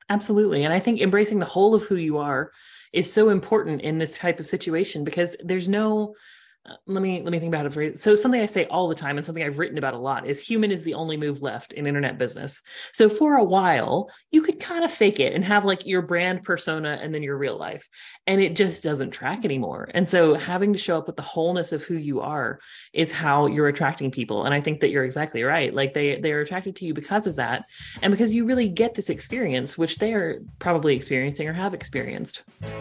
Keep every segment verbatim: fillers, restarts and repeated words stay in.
Absolutely. And I think embracing the whole of who you are is so important in this type of situation because there's no uh, let me let me think about it for so something I say all the time and something I've written about a lot is human is the only move left in internet business. So for a while, you could kind of fake it and have like your brand persona and then your real life. And it just doesn't track anymore. And so having to show up with the wholeness of who you are is how you're attracting people. And I think that you're exactly right. Like they they are attracted to you because of that and because you really get this experience, which they are probably experiencing or have experienced.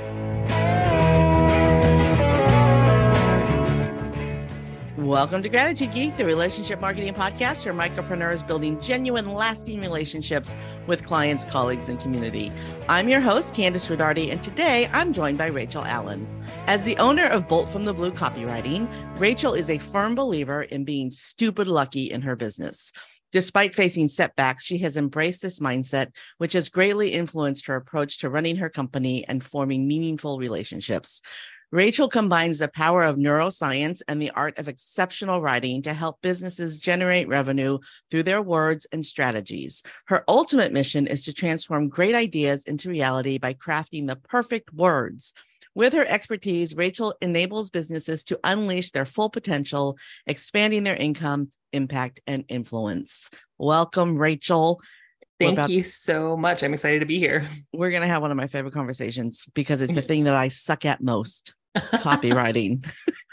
Welcome to Gratitude Geek, the relationship marketing podcast for micropreneurs building genuine, lasting relationships with clients, colleagues, and community. I'm your host, Candice Rodardi, and today I'm joined by Rachel Allen. As the owner of Bolt from the Blue Copywriting, Rachel is a firm believer in being stupid lucky in her business. Despite facing setbacks, she has embraced this mindset, which has greatly influenced her approach to running her company and forming meaningful relationships. Rachel combines the power of neuroscience and the art of exceptional writing to help businesses generate revenue through their words and strategies. Her ultimate mission is to transform great ideas into reality by crafting the perfect words. With her expertise, Rachel enables businesses to unleash their full potential, expanding their income, impact, and influence. Welcome, Rachel. Thank about, you so much. I'm excited to be here. We're going to have one of my favorite conversations because it's the thing that I suck at most. Copywriting.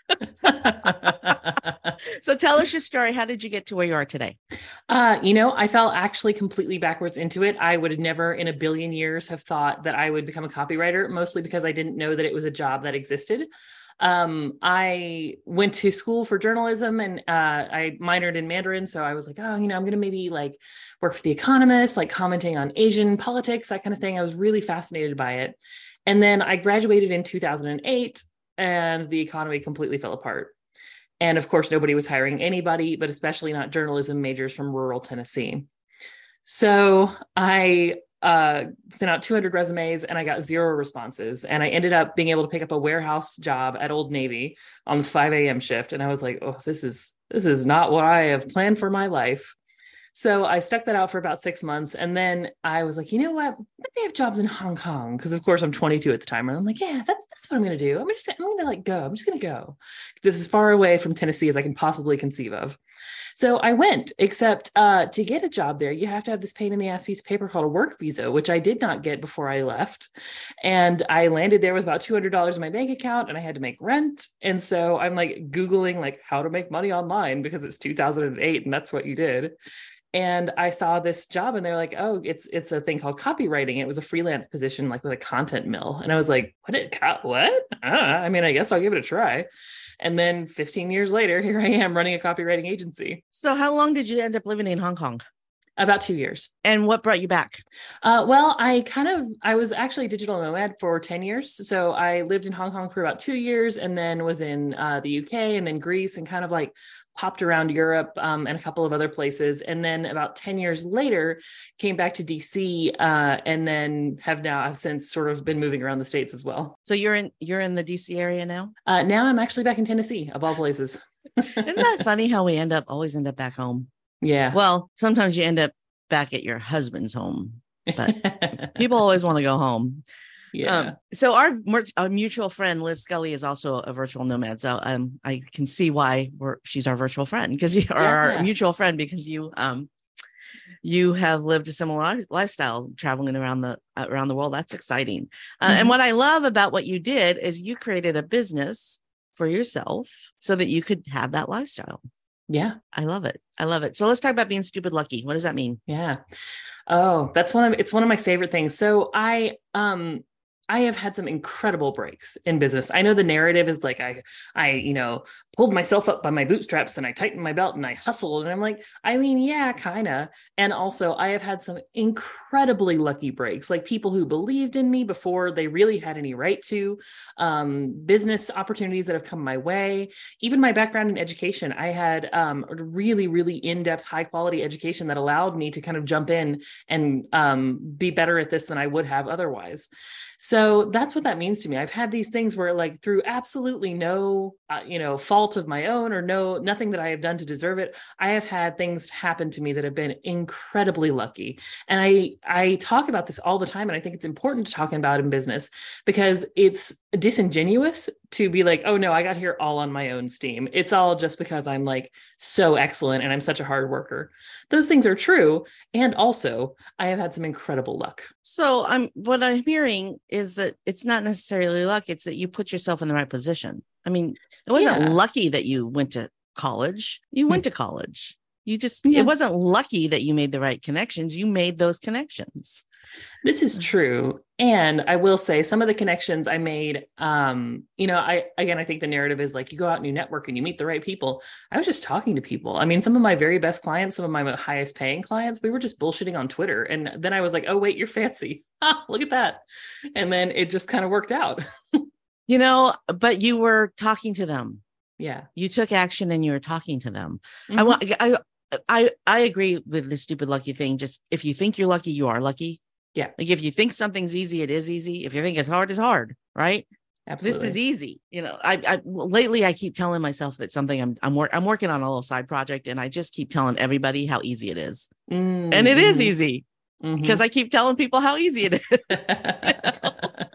So tell us your story. How did you get to where you are today? Uh, you know, I fell actually completely backwards into it. I would have never in a billion years have thought that I would become a copywriter, mostly because I didn't know that it was a job that existed. Um, I went to school for journalism and uh, I minored in Mandarin. So I was like, oh, you know, I'm going to maybe like work for The Economist, like commenting on Asian politics, that kind of thing. I was really fascinated by it. And then I graduated in two thousand eight and the economy completely fell apart. And of course, nobody was hiring anybody, but especially not journalism majors from rural Tennessee. So I uh, sent out two hundred resumes and I got zero responses. And I ended up being able to pick up a warehouse job at Old Navy on the five a.m. shift. And I was like, oh, this is, this is not what I have planned for my life. So I stuck that out for about six months. And then I was like, you know what? But they have jobs in Hong Kong. Cause of course I'm twenty-two at the time. And I'm like, yeah, that's, that's what I'm going to do. I'm just, I'm going to like go, I'm just going to go. This is as far away from Tennessee as I can possibly conceive of. So I went, except uh, to get a job there, you have to have this pain in the ass piece of paper called a work visa, which I did not get before I left. And I landed there with about two hundred dollars in my bank account and I had to make rent. And so I'm like Googling like how to make money online because it's two thousand eight and that's what you did. And I saw this job and they're like, oh, it's it's a thing called copywriting. It was a freelance position, like with a content mill. And I was like, what? It, what? Uh, I mean, I guess I'll give it a try. And then fifteen years later, here I am running a copywriting agency. So how long did you end up living in Hong Kong? About two years. And what brought you back? Uh, well, I kind of, I was actually a digital nomad for ten years. So I lived in Hong Kong for about two years and then was in uh, the U K and then Greece and kind of like popped around Europe um, and a couple of other places. And then about ten years later, came back to D C uh, and then have now have since sort of been moving around the States as well. So you're in, you're in the D C area now? Uh, now I'm actually back in Tennessee, of all places. Isn't that funny how we end up, always end up back home? Yeah. Well, sometimes you end up back at your husband's home, but people always want to go home. Yeah. Um, so our, our mutual friend, Liz Scully, is also a virtual nomad. So um, I can see why we're, she's our virtual friend because you are yeah. our mutual friend because you um, you have lived a similar lifestyle traveling around the uh, around the world. That's exciting. Uh, mm-hmm. And what I love about what you did is you created a business for yourself so that you could have that lifestyle. Yeah. I love it. I love it. So let's talk about being stupid lucky. What does that mean? Yeah. Oh, that's one of, it's one of my favorite things. So I, um, I have had some incredible breaks in business. I know the narrative is like, I, I, you know, pulled myself up by my bootstraps and I tightened my belt and I hustled. And I'm like, I mean, yeah, kind of. And also I have had some incredibly lucky breaks, like people who believed in me before they really had any right to, um, business opportunities that have come my way. Even my background in education, I had um, a really, really in-depth, high quality education that allowed me to kind of jump in and um, be better at this than I would have otherwise. So so that's what that means to me. I've had these things where like through absolutely no, uh, you know, fault of my own or no, nothing that I have done to deserve it. I have had things happen to me that have been incredibly lucky. And I, I talk about this all the time. And I think it's important to talk about in business because it's disingenuous to be like, oh no, I got here all on my own steam. It's all just because I'm like so excellent and I'm such a hard worker. Those things are true. And also I have had some incredible luck. So I'm, what I'm hearing is that it's not necessarily luck. It's that you put yourself in the right position. I mean, it wasn't Yeah. lucky that you went to college. You went to college. You just, Yeah. it wasn't lucky that you made the right connections. You made those connections. This is true. And I will say some of the connections I made, um, you know, I, again, I think the narrative is like, you go out and you network and you meet the right people. I was just talking to people. I mean, some of my very best clients, some of my highest paying clients, we were just bullshitting on Twitter. And then I was like, oh, wait, you're fancy. Ah, look at that. And then it just kind of worked out. You know, but you were talking to them. Yeah. You took action and you were talking to them. Mhm. I want, I, I, I agree with the stupid lucky thing. Just if you think you're lucky, you are lucky. Yeah. Like if you think something's easy, it is easy. If you think it's hard, it's hard. Right. Absolutely. This is easy. You know, I, I lately I keep telling myself that something I'm, I'm, wor- I'm working on a little side project and I just keep telling everybody how easy it is. Mm-hmm. And it is easy mm-hmm. because I keep telling people how easy it is. You know?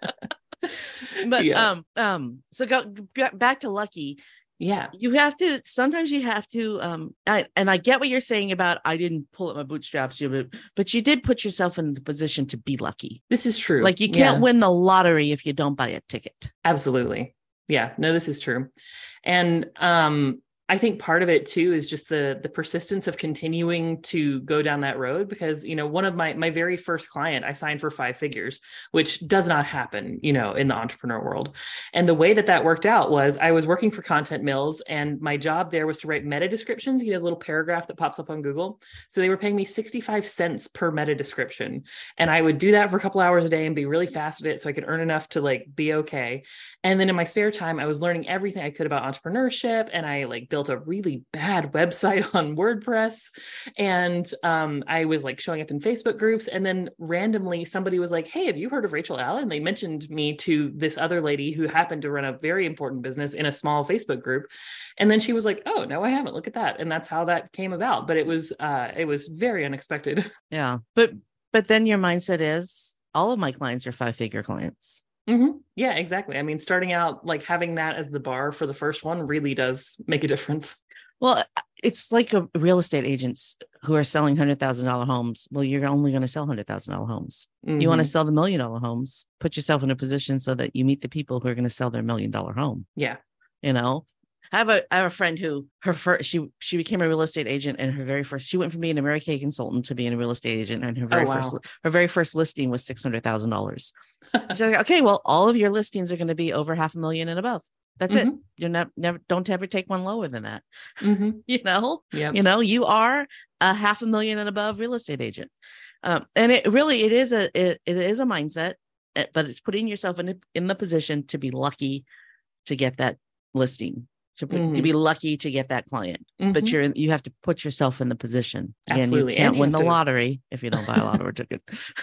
But, yeah. um, um, so go g- back to lucky. Yeah. You have to, sometimes you have to, um, I, and I get what you're saying about, I didn't pull up my bootstraps, but, but you did put yourself in the position to be lucky. This is true. Like you can't yeah. win the lottery if you don't buy a ticket. Absolutely. Yeah, no, this is true. And, um, I think part of it too is just the the persistence of continuing to go down that road because, you know, one of my my very first client, I signed for five figures, which does not happen, you know, in the entrepreneur world. And the way that that worked out was I was working for Content Mills and my job there was to write meta descriptions, you know, a little paragraph that pops up on Google. So they were paying me sixty-five cents per meta description. And I would do that for a couple hours a day and be really fast at it so I could earn enough to like be okay. And then in my spare time, I was learning everything I could about entrepreneurship and I like built a really bad website on WordPress. And um, I was like showing up in Facebook groups. And then randomly somebody was like, hey, have you heard of Rachel Allen? They mentioned me to this other lady who happened to run a very important business in a small Facebook group. And then she was like, oh, no, I haven't. Look at that. And that's how that came about. But it was, uh, it was very unexpected. Yeah. But, but then your mindset is all of my clients are five figure clients. Mm-hmm. Yeah, exactly. I mean, starting out like having that as the bar for the first one really does make a difference. Well, it's like a real estate agents who are selling one hundred thousand dollars homes. Well, you're only going to sell one hundred thousand dollars homes. Mm-hmm. You want to sell the million dollar homes, put yourself in a position so that you meet the people who are going to sell their million dollar home. Yeah. You know, I have a, I have a friend who her first, she, she became a real estate agent and her very first, she went from being a Mary Kay consultant to being a real estate agent. And her very oh, wow. first, her very first listing was six hundred thousand dollars. She's like, okay, well, all of your listings are going to be over half a million and above. That's mm-hmm. it. You're not never, don't ever take one lower than that. Mm-hmm. You know, yep. you know, you are a half a million and above real estate agent. Um, and it really, it is a, it, it is a mindset, but it's putting yourself in, in the position to be lucky to get that listing. To, mm-hmm. to be lucky to get that client, mm-hmm. but you're you have to put yourself in the position. Again, Absolutely. You can't and you win the to... lottery if you don't buy a lottery ticket.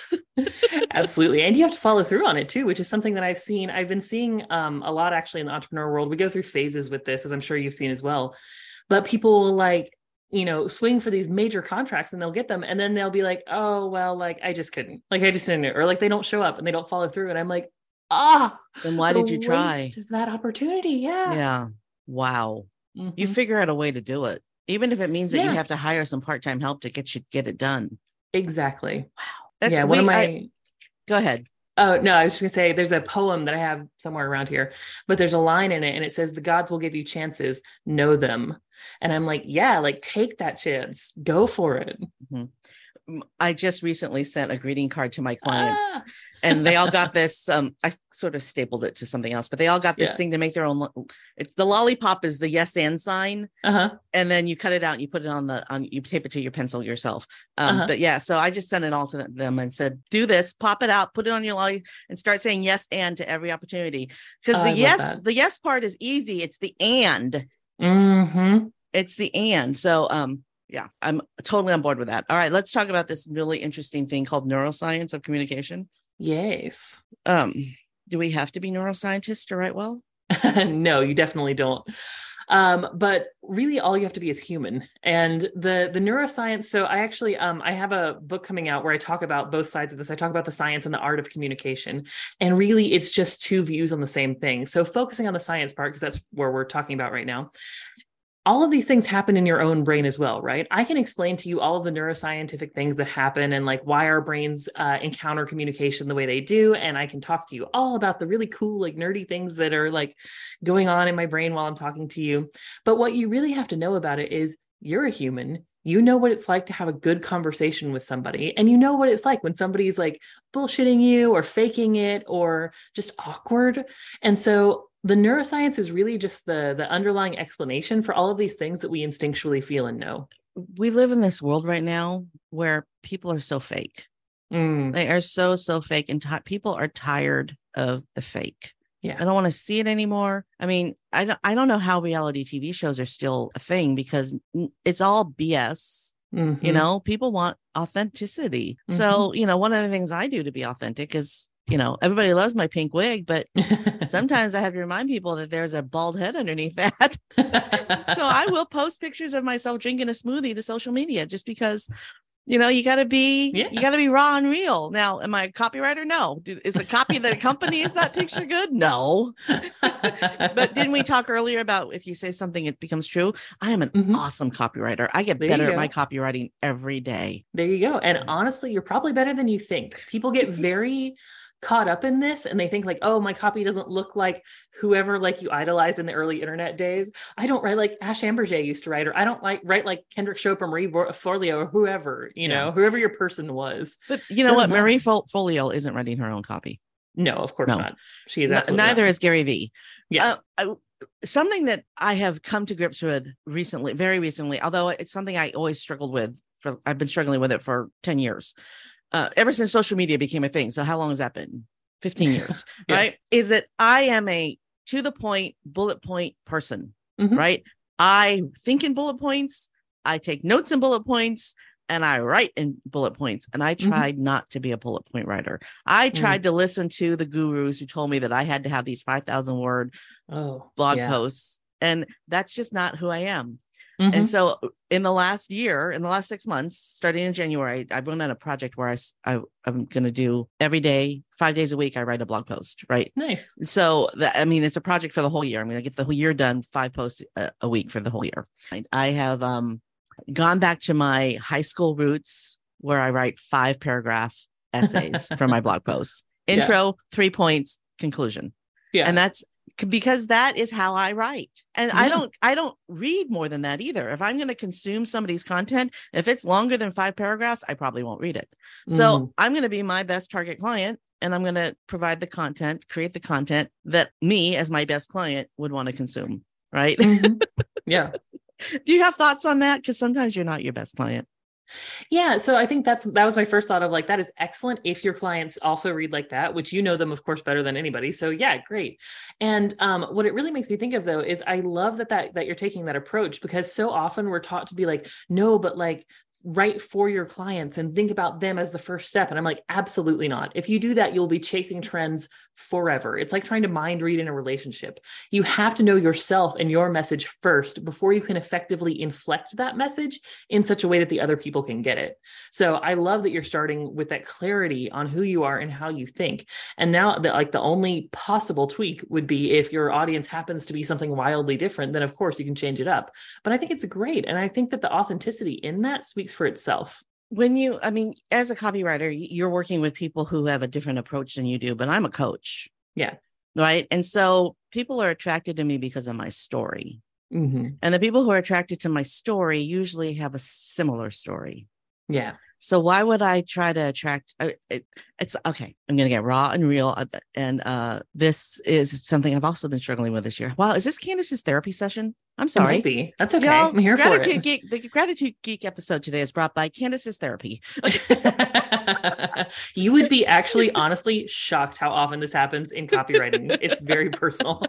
Absolutely. And you have to follow through on it too, which is something that I've seen. I've been seeing um, a lot actually in the entrepreneur world. We go through phases with this, as I'm sure you've seen as well. But people will like, you know, swing for these major contracts and they'll get them. And then they'll be like, oh, well, like, I just couldn't, like, I just didn't, or like they don't show up and they don't follow through. And I'm like, ah, then why did you try that opportunity? Yeah. Yeah. Wow. Mm-hmm. You figure out a way to do it, even if it means that yeah. you have to hire some part-time help to get you get it done. Exactly. Wow. That's yeah. We, one of my, I, go ahead. Oh, no, I was just gonna say there's a poem that I have somewhere around here, but there's a line in it and it says, the gods will give you chances, know them. And I'm like, yeah, like take that chance, go for it. Mm-hmm. I just recently sent a greeting card to my clients ah. and they all got this, um, I sort of stapled it to something else, but they all got this yeah. thing to make their own. It's the lollipop is the yes and sign. Uh-huh. And then you cut it out and you put it on the, on, you tape it to your pencil yourself. Um, uh-huh. But yeah, so I just sent it all to them and said, do this, pop it out, put it on your lolly and start saying yes and to every opportunity. Because oh, the yes, that. the yes part is easy. It's the and. Mm-hmm. It's the and. So, um, yeah, I'm totally on board with that. All right, let's talk about this really interesting thing called neuroscience of communication. Yes. Um, Do we have to be neuroscientists to write well? No, you definitely don't. Um, but really all you have to be is human. And the the neuroscience, so I actually um I have a book coming out where I talk about both sides of this. I talk about the science and the art of communication. And really it's just two views on the same thing. So focusing on the science part, because that's where we're talking about right now. All of these things happen in your own brain as well, right? I can explain to you all of the neuroscientific things that happen and like why our brains uh, encounter communication the way they do. And I can talk to you all about the really cool, like nerdy things that are like going on in my brain while I'm talking to you. But what you really have to know about it is you're a human. You know what it's like to have a good conversation with somebody. And you know what it's like when somebody's like bullshitting you or faking it or just awkward. And so the neuroscience is really just the, the underlying explanation for all of these things that we instinctually feel and know. We live in this world right now where people are so fake. Mm. They are so, so fake. And t- people are tired of the fake. Yeah. I don't want to see it anymore. I mean, I don't, I don't know how reality T V shows are still a thing because it's all B S. Mm-hmm. You know, people want authenticity. Mm-hmm. So, you know, one of the things I do to be authentic is, you know, everybody loves my pink wig, but sometimes I have to remind people that there's a bald head underneath that. So I will post pictures of myself drinking a smoothie to social media just because, you know, you got to be, yeah. you got to be raw and real. Now, am I a copywriter? No. Do, is the copy that accompanies that picture good? No. But didn't we talk earlier about if you say something, it becomes true? I am an mm-hmm. awesome copywriter. I get there better at my copywriting every day. There you go. And honestly, you're probably better than you think. People get very caught up in this and they think like, oh, my copy doesn't look like whoever like you idolized in the early internet days. I don't write like Ash Amberjay used to write, or I don't like write like Kendrick Shope or Marie Forleo or whoever, you know, yeah. whoever your person was. But you know what? Matter. Marie Forleo isn't writing her own copy. No, of course no. not. She is absolutely neither not. is Gary Vee. Yeah. Uh, I, something that I have come to grips with recently, very recently, although it's something I always struggled with for, I've been struggling with it for ten years, uh, ever since social media became a thing. So how long has that been? fifteen years, yeah. right? Is that I am a to the point, bullet point person, mm-hmm. right? I think in bullet points, I take notes in bullet points, and I write in bullet points. And I tried mm-hmm. not to be a bullet point writer. I tried mm-hmm. to listen to the gurus who told me that I had to have these five thousand word oh, blog yeah. posts. And that's just not who I am. Mm-hmm. And so in the last year, in the last six months, starting in January, I went on a project where I, I, I'm going to do every day, five days a week, I write a blog post, right? Nice. So, that, I mean, it's a project for the whole year. I'm going to get the whole year done, five posts a, a week for the whole year. I have um, gone back to my high school roots where I write five paragraph essays for my blog posts. Intro, yeah. three points, conclusion. Yeah. And that's because that is how I write. And yeah. I don't, I don't read more than that either. If I'm going to consume somebody's content, if it's longer than five paragraphs, I probably won't read it. Mm-hmm. So I'm going to be my best target client and I'm going to provide the content, create the content that me as my best client would want to consume. Right. Mm-hmm. Yeah. Do you have thoughts on that? Because sometimes you're not your best client. Yeah. So I think that's, that was my first thought of like, that is excellent. If your clients also read like that, which you know them, of course, better than anybody. So yeah, great. And um, what it really makes me think of though, is I love that, that, that you're taking that approach, because so often we're taught to be like, no, but like, write for your clients and think about them as the first step. And I'm like, absolutely not. If you do that, you'll be chasing trends forever. It's like trying to mind read in a relationship. You have to know yourself and your message first before you can effectively inflect that message in such a way that the other people can get it. So I love that you're starting with that clarity on who you are and how you think. And now that like the only possible tweak would be if your audience happens to be something wildly different, then of course you can change it up. But I think it's great. And I think that the authenticity in that speaks for itself. When you, I mean, as a copywriter, you're working with people who have a different approach than you do, but I'm a coach. Yeah. Right. And so people are attracted to me because of my story. Mm-hmm. And the people who are attracted to my story usually have a similar story. Yeah. So why would I try to attract? Uh, it, it's okay. I'm going to get raw and real. Uh, and uh, this is something I've also been struggling with this year. Wow. Is this Candace's therapy session? I'm sorry. It might be. That's okay. Y'all, I'm here Gratitude for it. Geek, the Gratitude Geek episode today is brought by Candace's therapy. You would be actually honestly shocked how often this happens in copywriting. It's very personal.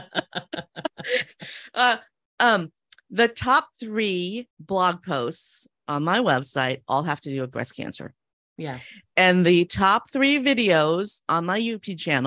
uh, um, the top three blog posts on my website all have to do with breast cancer. Yeah. And the top three videos on my YouTube channel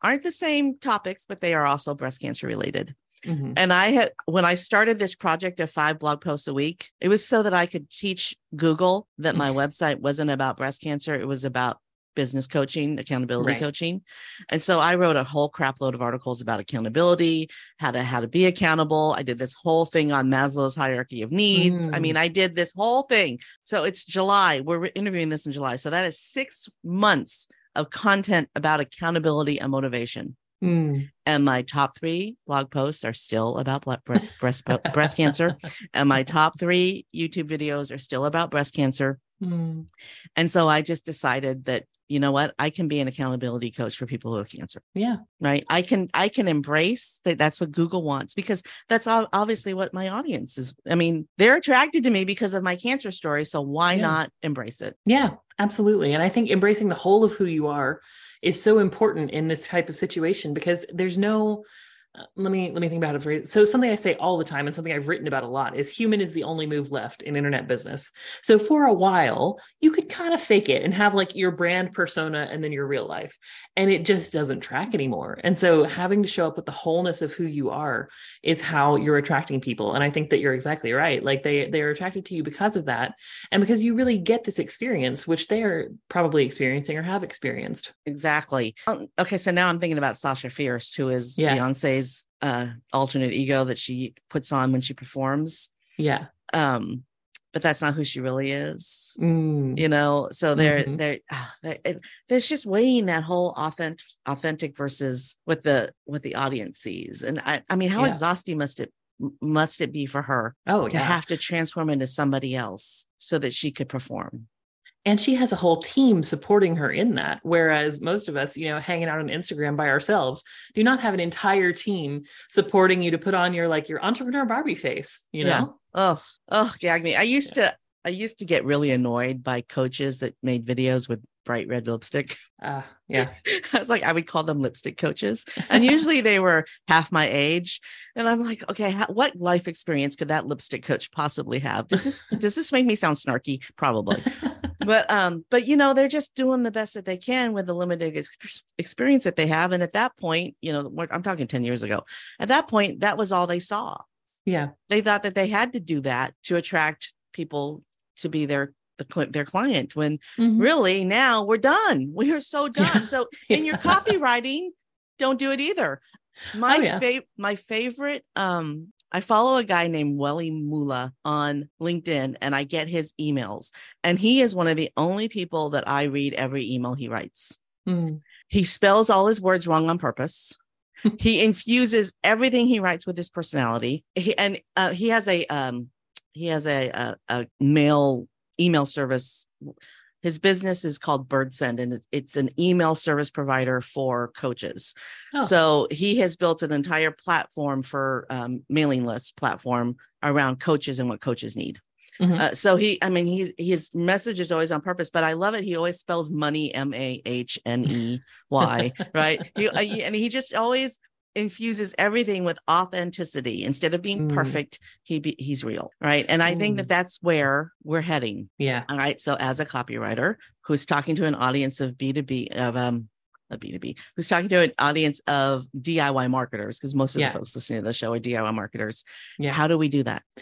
aren't the same topics, but they are also breast cancer related. Mm-hmm. And I had, when I started this project of five blog posts a week, it was so that I could teach Google that my website wasn't about breast cancer. It was about business coaching, accountability Right. coaching. And so I wrote a whole crap load of articles about accountability, how to, how to be accountable. I did this whole thing on Maslow's hierarchy of needs. Mm. I mean, I did this whole thing. So it's July. We're interviewing this in July. So that is six months of content about accountability and motivation. Mm. And my top three blog posts are still about breast, breast cancer. And my top three YouTube videos are still about breast cancer. Mm. And so I just decided that, you know what, I can be an accountability coach for people who have cancer. Yeah. Right. I can, I can embrace that. That's what Google wants, because that's obviously what my audience is. I mean, they're attracted to me because of my cancer story. So why Yeah. not embrace it? Yeah, absolutely. And I think embracing the whole of who you are is so important in this type of situation, because there's no, uh, let me, let me think about it. For, so something I say all the time and something I've written about a lot is human is the only move left in internet business. So for a while you could kind of fake it and have like your brand persona and then your real life, and it just doesn't track anymore. And so having to show up with the wholeness of who you are is how you're attracting people. And I think that you're exactly right. Like they, they're attracted to you because of that. And because you really get this experience, which they are probably experiencing or have experienced. Exactly. Um, okay. So now I'm thinking about Sasha Fierce, who is Yeah. Beyonce's uh, alternate ego that she puts on when she performs. Yeah. Um, but that's not who she really is, Mm. you know? So they're, Mm-hmm. they're, oh, they're it, there's just weighing that whole authentic, authentic versus what the, what the audience sees. And I, I mean, how Yeah. exhausting must it, must it be for her Oh, to yeah. have to transform into somebody else so that she could perform? And she has a whole team supporting her in that. Whereas most of us, you know, hanging out on Instagram by ourselves, do not have an entire team supporting you to put on your, like your entrepreneur Barbie face, you Yeah. know? Oh, oh, gag me. I used to, I used to get really annoyed by coaches that made videos with bright red lipstick. Uh, yeah. I was like, I would call them lipstick coaches. And usually they were half my age. And I'm like, okay, how, what life experience could that lipstick coach possibly have? Does this, does this make me sound snarky? Probably. But, um, but, you know, they're just doing the best that they can with the limited ex- experience that they have. And at that point, you know, I'm talking ten years ago, at that point, that was all they saw. Yeah. They thought that they had to do that to attract people to be their, the, their client, when Mm-hmm. really now we're done. We are so done. Yeah. So in your copywriting, don't do it either. My Oh, yeah. favorite, my favorite, um, I follow a guy named Welly Mula on LinkedIn, and I get his emails. And he is one of the only people that I read every email he writes. Mm. He spells all his words wrong on purpose. He infuses everything he writes with his personality. He, and uh, he has a um, he has a, a a mail email service. His business is called BirdSend, and it's, it's an email service provider for coaches. Oh. So he has built an entire platform for um, mailing list platform around coaches and what coaches need. Mm-hmm. Uh, so he, I mean, he's, his message is always on purpose, but I love it. He always spells money, M A H N E Y, right? He, uh, he, and he just always infuses everything with authenticity. Instead of being Mm. perfect, he be, he's real, right? And I think Mm. that that's where we're heading. Yeah. All right. So as a copywriter who's talking to an audience of B two B, of um, a B two B, who's talking to an audience of D I Y marketers, because most of Yeah. the folks listening to the show are D I Y marketers. Yeah. How do we do that?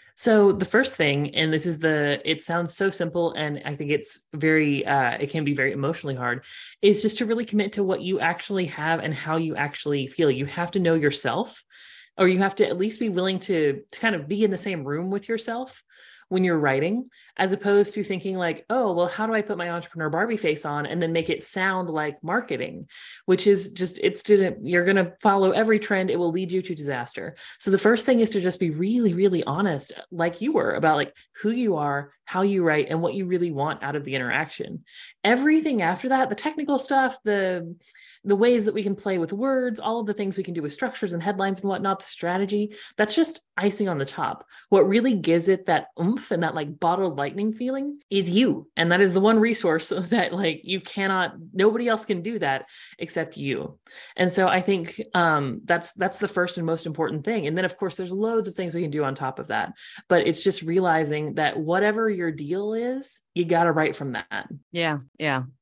So the first thing, and this is the, it sounds so simple, and I think it's very, uh, it can be very emotionally hard, is just to really commit to what you actually have and how you actually feel. You have to know yourself, or you have to at least be willing to, to kind of be in the same room with yourself when you're writing, as opposed to thinking like, oh, well, how do I put my entrepreneur Barbie face on and then make it sound like marketing, which is just, it's didn't, you're going to follow every trend. It will lead you to disaster. So the first thing is to just be really, really honest, like you were, about like who you are, how you write, and what you really want out of the interaction. Everything after that, the technical stuff, the the ways that we can play with words, all of the things we can do with structures and headlines and whatnot, the strategy, that's just icing on the top. What really gives it that oomph and that like bottled lightning feeling is you. And that is the one resource that like you cannot, nobody else can do that except you. And so I think um, that's, that's the first and most important thing. And then of course, there's loads of things we can do on top of that, but it's just realizing that whatever your deal is, you got to write from that. Yeah. Yeah. Be,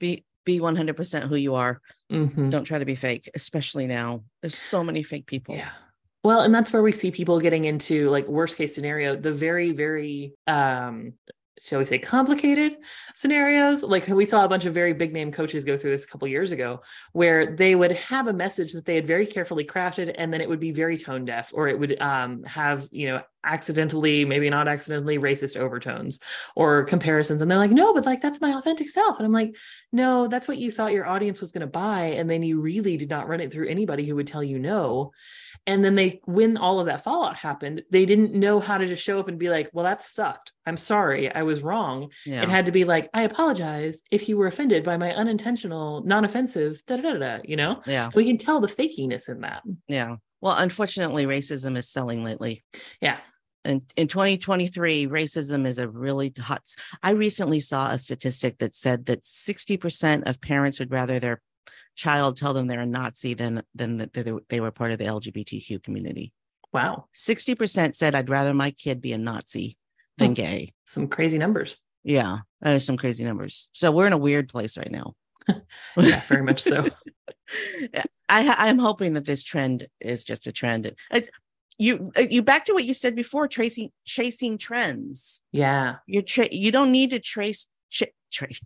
be one hundred percent who you are. Mm-hmm. Don't try to be fake, especially now. There's so many fake people. Yeah. Well, and that's where we see people getting into like worst case scenario, the very, very, um, shall we say, complicated scenarios. Like we saw a bunch of very big name coaches go through this a couple years ago, where they would have a message that they had very carefully crafted, and then it would be very tone deaf, or it would um, have, you know, accidentally, maybe not accidentally, racist overtones or comparisons. And they're like, no, but like, that's my authentic self. And I'm like, no, that's what you thought your audience was going to buy. And then you really did not run it through anybody who would tell you no. And then they, when all of that fallout happened, they didn't know how to just show up and be like, well, that sucked. I'm sorry. I was wrong. Yeah. It had to be like, I apologize if you were offended by my unintentional, non-offensive, da, da, da, da, you know? Yeah. We can tell the fakiness in that. Yeah. Well, unfortunately, racism is selling lately. Yeah. And in twenty twenty-three, racism is a really hot. I recently saw a statistic that said that sixty percent of parents would rather their child tell them they're a Nazi than than that they, they were part of the L G B T Q community. Wow. sixty percent said, I'd rather my kid be a Nazi than hmm. gay. Some crazy numbers. Yeah, there's some crazy numbers. So we're in a weird place right now. Yeah, very much so. I, I'm hoping that this trend is just a trend. It's, you you back to what you said before, tracing chasing trends. Yeah. You're tra- you don't need to trace ch- trace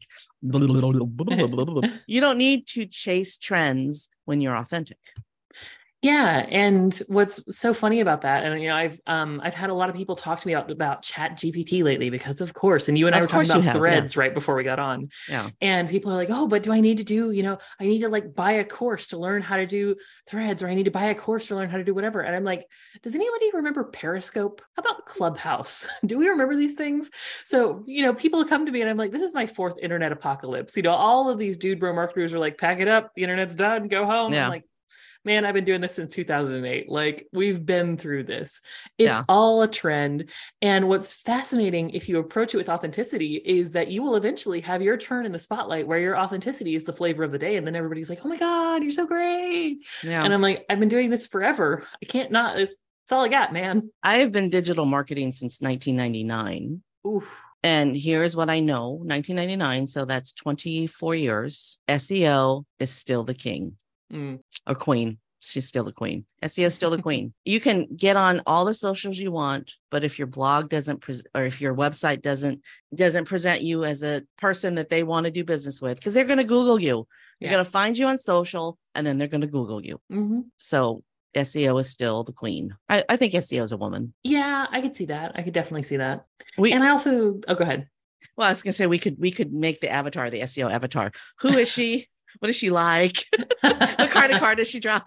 you don't need to chase trends when you're authentic. Yeah. And what's so funny about that, and, you know, I've, um, I've had a lot of people talk to me about, about Chat G P T lately, because of course, and you and I Of were talking course you about have, threads yeah. right before we got on. Yeah. And people are like, oh, but do I need to do, you know, I need to like buy a course to learn how to do threads, or I need to buy a course to learn how to do whatever. And I'm like, does anybody remember Periscope? How about Clubhouse? Do we remember these things? So, you know, people come to me and I'm like, this is my fourth internet apocalypse. You know, all of these dude bro marketers are like, pack it up, the internet's done, go home. Yeah. I'm like, man, I've been doing this since two thousand eight. Like, we've been through this. It's Yeah. all a trend. And what's fascinating, if you approach it with authenticity, is that you will eventually have your turn in the spotlight where your authenticity is the flavor of the day. And then everybody's like, oh my God, you're so great. Yeah. And I'm like, I've been doing this forever. I can't not, it's, it's all I got, man. I have been digital marketing since nineteen ninety-nine. Oof. And here's what I know, nineteen ninety-nine. So that's twenty-four years. S E O is still the king. Mm. Or queen. She's still the queen. S E O is still the queen. You can get on all the socials you want, but if your blog doesn't, pre- or if your website doesn't, doesn't present you as a person that they want to do business with, because they're going to Google you. They're Yeah. going to find you on social, and then they're going to Google you. Mm-hmm. So S E O is still the queen. I, I think S E O is a woman. Yeah, I could see that. I could definitely see that. We, and I also, oh, go ahead. well, I was going to say, we could, we could make the avatar, the S E O avatar. Who is she? What is she like? What kind of car does she drive?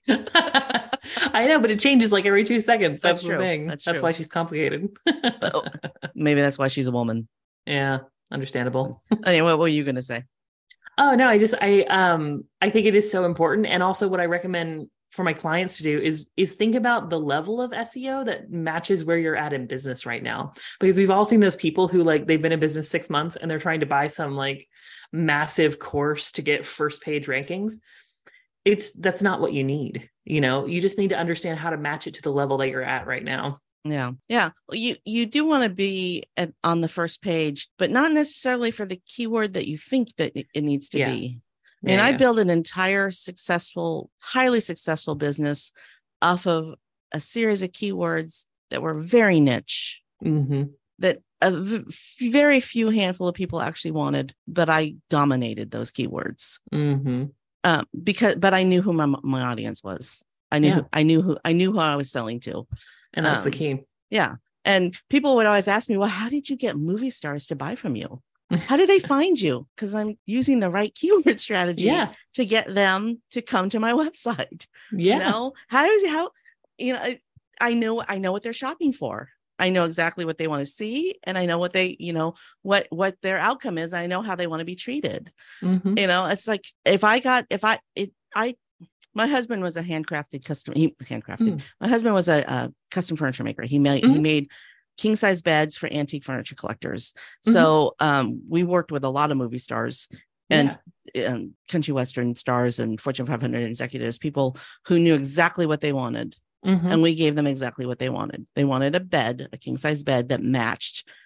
I know, but it changes like every two seconds. That's, That's the true. thing. That's That's true. why she's complicated. Oh, maybe that's why she's a woman. Yeah, understandable. Anyway, what were you going to say? Oh no, I just I um I think it is so important. And also what I recommend for my clients to do is is think about the level of S E O that matches where you're at in business right now. Because we've all seen those people who, like, they've been in business six months and they're trying to buy some like massive course to get first page rankings. It's that's not what you need. You know, you just need to understand how to match it to the level that you're at right now. Yeah. Yeah. Well, you, you do want to be at, on the first page, but not necessarily for the keyword that you think that it, it needs to Yeah. be. Yeah, and I yeah. built an entire successful, highly successful business off of a series of keywords that were very niche, Mm-hmm. that a v- very few handful of people actually wanted, but I dominated those keywords. Mm-hmm. Um, because, but I knew who my, my audience was. I knew, Yeah. who, I knew who, I knew who I was selling to. And that's the Um, key. Yeah. And people would always ask me, well, how did you get movie stars to buy from you? How do they find you? Because I'm using the right keyword strategy Yeah. to get them to come to my website. Yeah. You know, how does how, you know, I, I know, I know what they're shopping for. I know exactly what they want to see. And I know what they, you know, what, what their outcome is. I know how they want to be treated. Mm-hmm. You know, it's like, if I got, if I, it, I, my husband was a handcrafted custom, he handcrafted. Mm. My husband was a, a custom furniture maker. He made, Mhm. he made king size beds for antique furniture collectors. Mhm. So um, we worked with a lot of movie stars and, Yeah. and country Western stars and Fortune five hundred executives, people who knew exactly what they wanted. Mhm. And we gave them exactly what they wanted. They wanted a bed, a king size bed that matched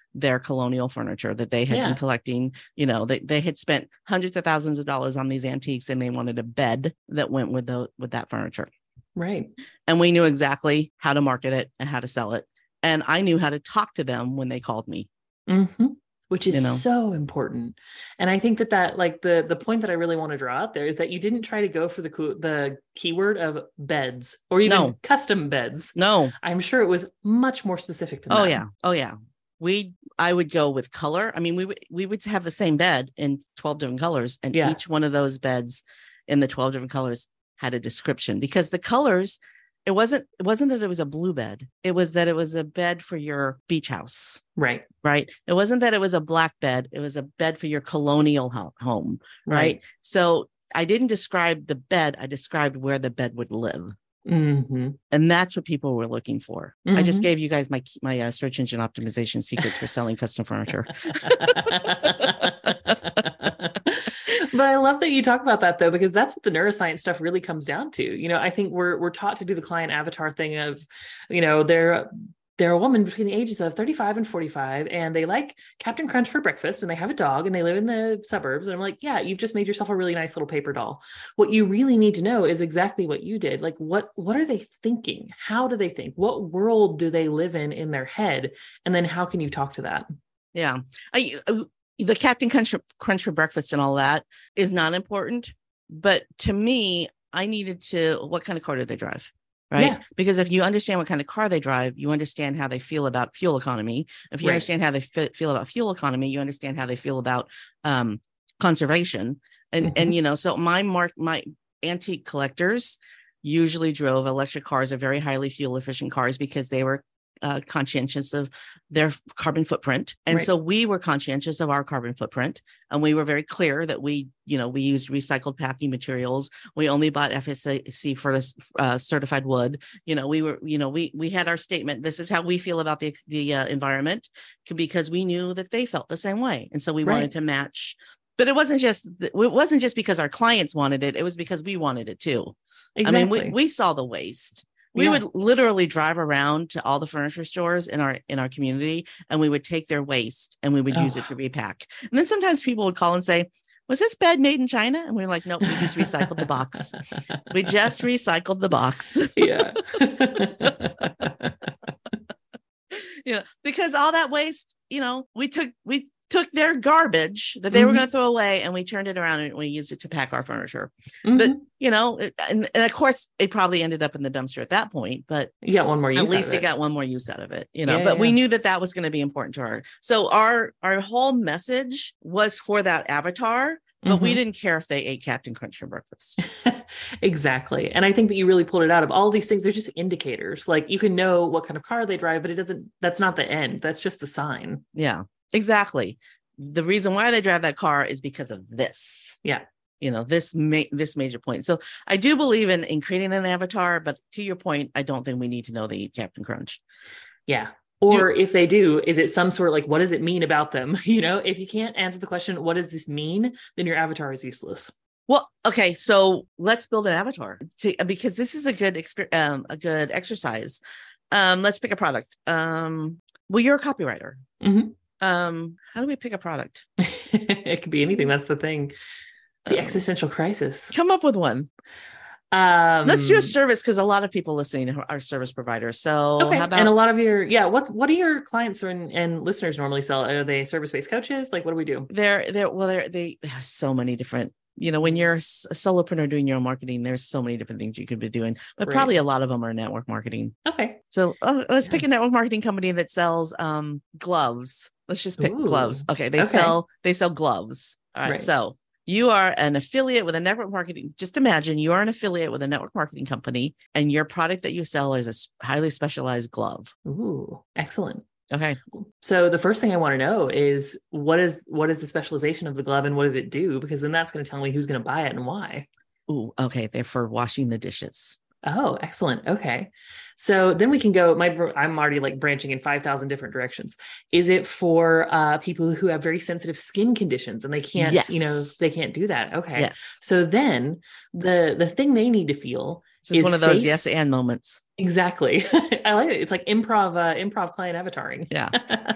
their colonial furniture that they had Yeah. been collecting. You know, they, they had spent hundreds of thousands of dollars on these antiques, and they wanted a bed that went with the with that furniture. Right. And we knew exactly how to market it and how to sell it. And I knew how to talk to them when they called me. Mm-hmm. Which is You know? so important. And I think that that like the the point that I really want to draw out there is that you didn't try to go for the co- the keyword of beds or even No. custom beds. No. I'm sure it was much more specific than Oh that. yeah. Oh yeah. We, I would go with color. I mean, we would, we would have the same bed in twelve different colors, and Yeah. each one of those beds in the twelve different colors had a description, because the colors, it wasn't, it wasn't that it was a blue bed. It was that it was a bed for your beach house. Right. Right. It wasn't that it was a black bed. It was a bed for your colonial ho- home. Right? Right. So I didn't describe the bed. I described where the bed would live. Mm-hmm. And that's what people were looking for. Mm-hmm. I just gave you guys my, my uh, search engine optimization secrets for selling custom furniture. But I love that you talk about that, though, because that's what the neuroscience stuff really comes down to. You know, I think we're we're taught to do the client avatar thing of, you know, they're they're a woman between the ages of thirty-five and forty-five, and they like Captain Crunch for breakfast, and they have a dog, and they live in the suburbs. And I'm like, yeah, you've just made yourself a really nice little paper doll. What you really need to know is exactly what you did. Like, what what are they thinking? How do they think? What world do they live in in their head? And then how can you talk to that? Yeah. I, the Captain Crunch, Crunch for breakfast and all that is not important. But to me, I needed to, what kind of car do they drive? Right. Yeah. Because if you understand what kind of car they drive, you understand how they feel about fuel economy. If you Right. understand how they f- feel about fuel economy, you understand how they feel about um, conservation. And, Mhm. and, you know, so my mark, my antique collectors usually drove electric cars or very highly fuel efficient cars because they were uh, conscientious of their carbon footprint. And Right. so we were conscientious of our carbon footprint. And we were very clear that we, you know, we used recycled packing materials. We only bought F S C for uh, certified wood. You know, we were, you know, we, we had our statement. This is how we feel about the, the uh, environment, because we knew that they felt the same way. And so we Right. wanted to match, but it wasn't just, it wasn't just because our clients wanted it. It was because we wanted it too. Exactly. I mean, we, we saw the waste. We Yeah. would literally drive around to all the furniture stores in our in our community, and we would take their waste and we would use Oh. it to repack. And then sometimes people would call and say, "Was this bed made in China?" And we were like, "Nope, we just recycled the box. We just recycled the box." Yeah. You know, because all that waste, you know, we took we took their garbage that they were Mhm. going to throw away, and we turned it around and we used it to pack our furniture. Mhm. But you know, it- and, and of course, it probably ended up in the dumpster at that point. But You got one more use at out least of it it. got one more use out of it, you know. Yeah, but we yeah. knew that that was going to be important to our. So our our whole message was for that avatar, but we Mhm. didn't care if they ate Captain Crunch for breakfast. Exactly. And I think that you really pulled it out of all these things. They're just indicators. Like you can know what kind of car they drive, but it doesn't, that's not the end. That's just the sign. Yeah, exactly. The reason why they drive that car is because of this. Yeah. You know, this ma- this major point. So I do believe in in creating an avatar, but to your point, I don't think we need to know they eat Captain Crunch. Yeah. Or if they do, is it some sort of like, what does it mean about them? You know, if you can't answer the question, what does this mean? Then your avatar is useless. Well, okay, so let's build an avatar to, because this is a good exper- um, a good exercise. Um, let's pick a product. Um, well, you're a copywriter. Mhm. Um, how do we pick a product? It could be anything. That's the thing. The Um, existential crisis. Come up with one. Um, Let's do a service, because a lot of people listening are service providers. So Okay. how about And a lot of your, yeah, what what do your clients and, and listeners normally sell? Are they service-based coaches? Like, what do we do? they're they're well they're they have so many different, you know, when you're a s- a solopreneur doing your own marketing, there's so many different things you could be doing, but Right. probably a lot of them are network marketing. Okay. So uh, let's Yeah. pick a network marketing company that sells um gloves. Let's just pick Ooh. gloves. Okay, they Okay. sell they sell gloves. All right. Right. So you are an affiliate with a network marketing. Just imagine you are an affiliate with a network marketing company, and your product that you sell is a s- highly specialized glove. Ooh, excellent. Okay. So the first thing I want to know is what is what is the specialization of the glove and what does it do? Because then that's going to tell me who's going to buy it and why. Ooh, okay. They're for washing the dishes. Oh, excellent. Okay. So then we can go, my, I'm already like branching in five thousand different directions. Is it for uh, people who have very sensitive skin conditions and they can't, Yes. you know, they can't do that? Okay. Yes. So then the, the thing they need to feel This is is one of those safe. yes and moments. Exactly. I like it. It's like improv, uh, improv client avataring. Yeah.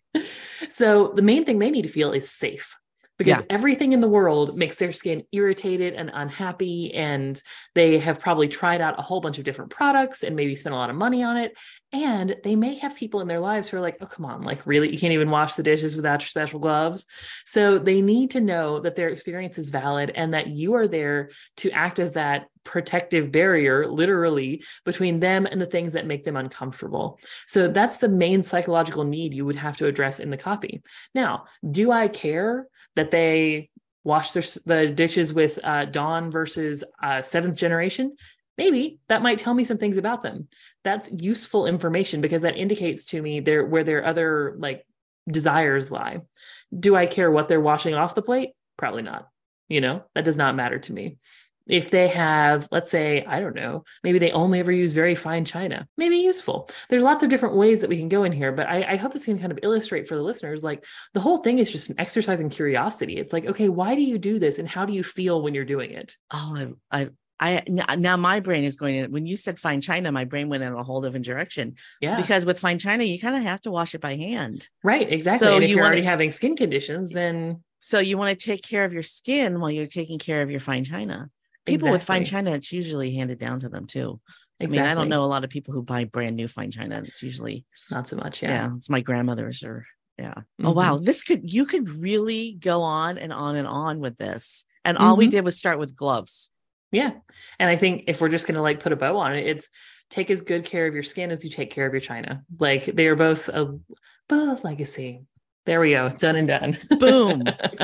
So the main thing they need to feel is safe, because Yeah. everything in the world makes their skin irritated and unhappy. And they have probably tried out a whole bunch of different products and maybe spent a lot of money on it. And they may have people in their lives who are like, oh, come on, like really, you can't even wash the dishes without your special gloves. So they need to know that their experience is valid and that you are there to act as that protective barrier, literally, between them and the things that make them uncomfortable. So that's the main psychological need you would have to address in the copy. Now, do I care that they wash their, the dishes with uh, Dawn versus uh, seventh generation? Maybe that might tell me some things about them. That's useful information because that indicates to me their where their other like desires lie. Do I care what they're washing off the plate? Probably not. You know, that does not matter to me. If they have, let's say, I don't know, maybe they only ever use very fine china, maybe useful. There's lots of different ways that we can go in here, but I, I hope this can kind of illustrate for the listeners, like the whole thing is just an exercise in curiosity. It's like, okay, why do you do this? And how do you feel when you're doing it? Oh, I, I, I now my brain is going in. When you said fine china, my brain went in a whole different direction. Yeah. Because with fine china, you kind of have to wash it by hand. Right. Exactly. So and if you you're wanna, already having skin conditions, then. So you want to take care of your skin while you're taking care of your fine china. People exactly. with fine china, it's usually handed down to them too. Exactly. I mean, I don't know a lot of people who buy brand new fine china. It's usually not so much. Yeah. Yeah. It's my grandmother's or yeah. Mm-hmm. Oh, wow. This could, you could really go on and on and on with this. And all mm-hmm. we did was start with gloves. Yeah. And I think if we're just going to like put a bow on it, it's take as good care of your skin as you take care of your china. Like they are both a both legacy. There we go. Done and done. Boom.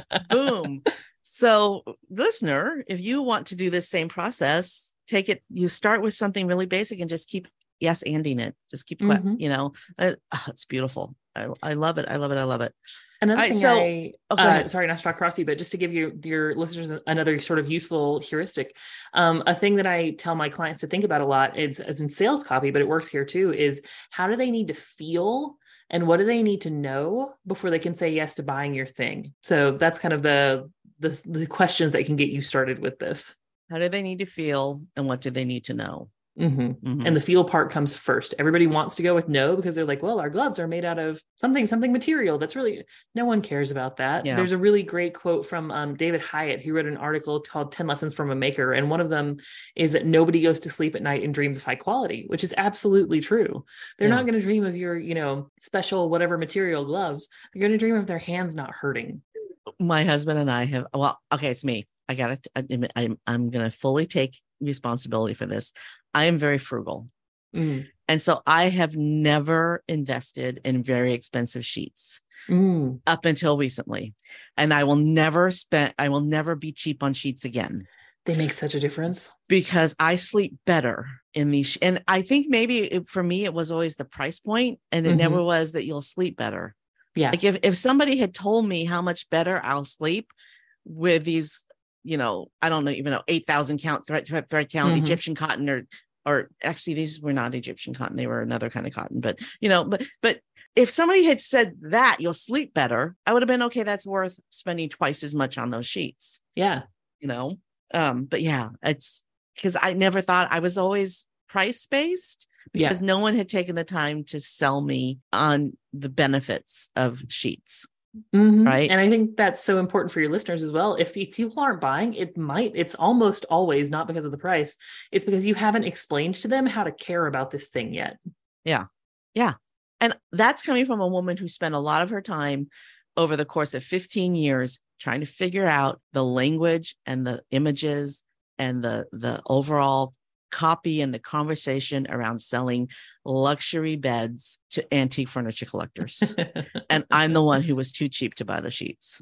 Boom. So listener, if you want to do this same process, take it, you start with something really basic and just keep yes anding it. Just keep, mm-hmm. you know, uh, oh, it's beautiful. I, I love it. I love it. I love it. Another right, thing so, I, oh, uh, sorry, not to talk across you, but just to give you, your listeners another sort of useful heuristic. Um, a thing that I tell my clients to think about a lot is as in sales copy, but it works here too, is how do they need to feel and what do they need to know before they can say yes to buying your thing? So that's kind of the, the, the questions that can get you started with this. How do they need to feel and what do they need to know? Mm-hmm. Mm-hmm. And the feel part comes first. Everybody wants to go with no because they're like, well, our gloves are made out of something, something material. That's really, no one cares about that. Yeah. There's a really great quote from um, David Hyatt, who wrote an article called ten lessons from a Maker. And one of them is that nobody goes to sleep at night and dreams of high quality, which is absolutely true. They're yeah. not going to dream of your, you know, special, whatever material gloves. They're going to dream of their hands not hurting. My husband and I have, well, okay, it's me. I got to, I'm, I'm going to fully take responsibility for this. I am very frugal. Mm. And so I have never invested in very expensive sheets mm. up until recently. And I will never spend, I will never be cheap on sheets again. They make such a difference. Because I sleep better in these. And I think maybe it, for me, it was always the price point, and it mm-hmm. never was that you'll sleep better. Yeah. Like if, if somebody had told me how much better I'll sleep with these, you know, I don't know, even know, eight thousand count thread, thread, thread count, mm-hmm. Egyptian cotton, or, or actually these were not Egyptian cotton. They were another kind of cotton, but you know, but, but if somebody had said that you'll sleep better, I would have been, okay, that's worth spending twice as much on those sheets. Yeah. You know? Um, but yeah, it's because I never thought, I was always price based because yeah. no one had taken the time to sell me on the benefits of sheets. Mm-hmm. Right. And I think that's so important for your listeners as well. If, if people aren't buying, it might, it's almost always not because of the price. It's because you haven't explained to them how to care about this thing yet. Yeah. Yeah. And that's coming from a woman who spent a lot of her time over the course of fifteen years trying to figure out the language and the images and the, the overall copy and the conversation around selling luxury beds to antique furniture collectors. And I'm the one who was too cheap to buy the sheets.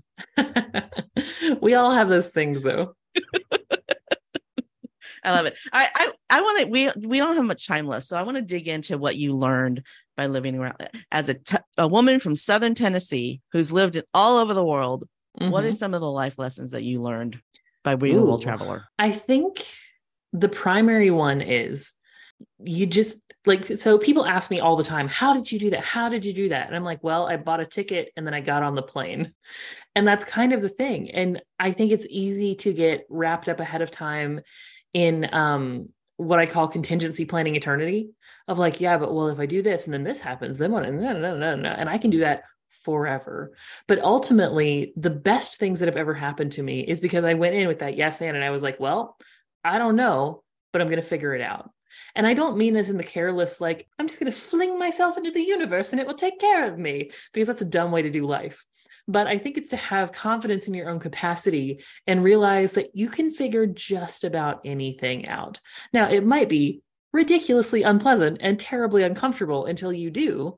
We all have those things though. I love it. I I, I want to, we, we don't have much time left. So I want to dig into what you learned by living around as a, t- a woman from Southern Tennessee who's lived in all over the world. Mm-hmm. What are some of the life lessons that you learned by being Ooh, a world traveler? I think the primary one is you just like, so people ask me all the time, how did you do that? How did you do that? And I'm like, well, I bought a ticket and then I got on the plane. And that's kind of the thing. And I think it's easy to get wrapped up ahead of time in um, what I call contingency planning eternity of like, yeah, but well, if I do this and then this happens, then what? And, no, no, no, no. And I can do that forever. But ultimately, the best things that have ever happened to me is because I went in with that yes and, and I was like, well, I don't know, but I'm going to figure it out. And I don't mean this in the careless, like, I'm just going to fling myself into the universe and it will take care of me, because that's a dumb way to do life. But I think it's to have confidence in your own capacity and realize that you can figure just about anything out. Now, it might be ridiculously unpleasant and terribly uncomfortable until you do,